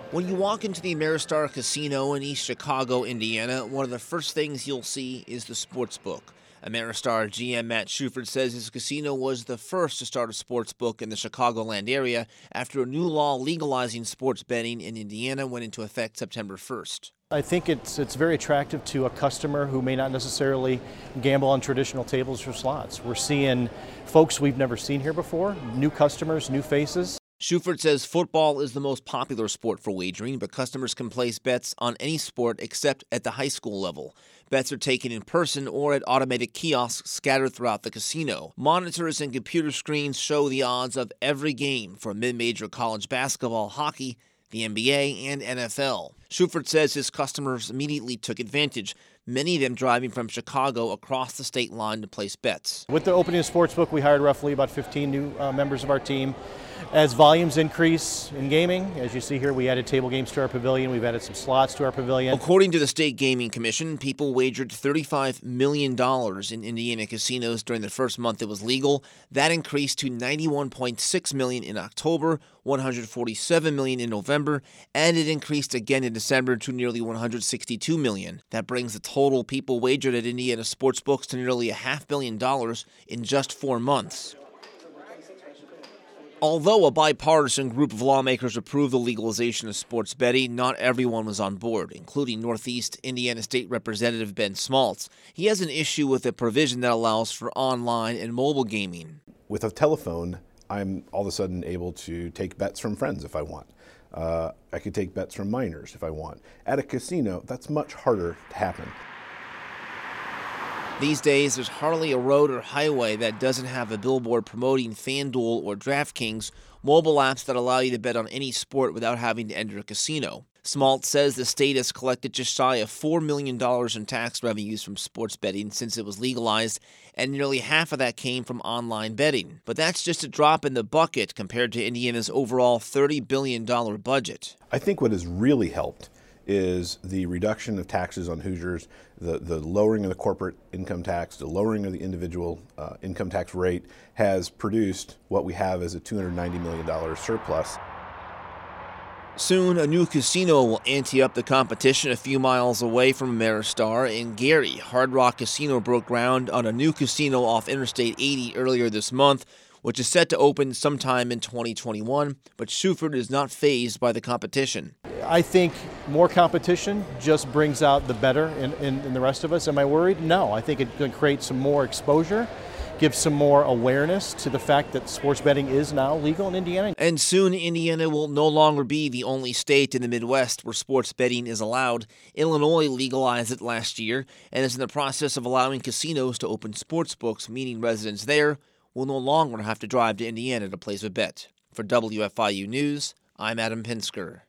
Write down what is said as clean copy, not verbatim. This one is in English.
When you walk into the Ameristar Casino in East Chicago, Indiana, one of the first things you'll see is the sports book. Ameristar GM Matt Shuford says his casino was the first to start a sports book in the Chicagoland area after a new law legalizing sports betting in Indiana went into effect September 1st. I think it's very attractive to a customer who may not necessarily gamble on traditional tables or slots. We're seeing folks we've never seen here before, new customers, new faces. Shuford says football is the most popular sport for wagering, but customers can place bets on any sport except at the high school level. Bets are taken in person or at automated kiosks scattered throughout the casino. Monitors and computer screens show the odds of every game from mid-major college basketball, hockey, the NBA, and NFL. Shuford says his customers immediately took advantage, many of them driving from Chicago across the state line to place bets. With the opening of the sportsbook, we hired roughly about 15 new members of our team. As volumes increase in gaming, as you see here, we added table games to our pavilion. We've added some slots to our pavilion. According to the State Gaming Commission, people wagered $35 million in Indiana casinos during the first month it was legal. That increased to $91.6 million in October, $147 million in November, and it increased again in December to nearly $162 million. That brings the total people wagered at Indiana sportsbooks to nearly $500 million in just 4 months. Although a bipartisan group of lawmakers approved the legalization of sports betting, not everyone was on board, including Northeast Indiana State Representative Ben Smaltz. He has an issue with a provision that allows for online and mobile gaming. With a telephone, I'm all of a sudden able to take bets from friends if I want. I could take bets from minors if I want. At a casino, that's much harder to happen. These days, there's hardly a road or highway that doesn't have a billboard promoting FanDuel or DraftKings, mobile apps that allow you to bet on any sport without having to enter a casino. Smaltz says the state has collected just shy of $4 million in tax revenues from sports betting since it was legalized, and nearly half of that came from online betting. But that's just a drop in the bucket compared to Indiana's overall $30 billion budget. I think what has really helped is the reduction of taxes on Hoosiers, the lowering of the corporate income tax, the lowering of the individual income tax rate has produced what we have as a $290 million surplus. Soon, a new casino will ante up the competition a few miles away from Ameristar in Gary. Hard Rock Casino broke ground on a new casino off Interstate 80 earlier this month, which is set to open sometime in 2021, but Shuford is not fazed by the competition. I think more competition just brings out the better in the rest of us. Am I worried? No. I think it can create some more exposure, give some more awareness to the fact that sports betting is now legal in Indiana. And soon, Indiana will no longer be the only state in the Midwest where sports betting is allowed. Illinois legalized it last year and is in the process of allowing casinos to open sports books, meaning residents there will no longer have to drive to Indiana to place a bet. For WFIU News, I'm Adam Pinsker.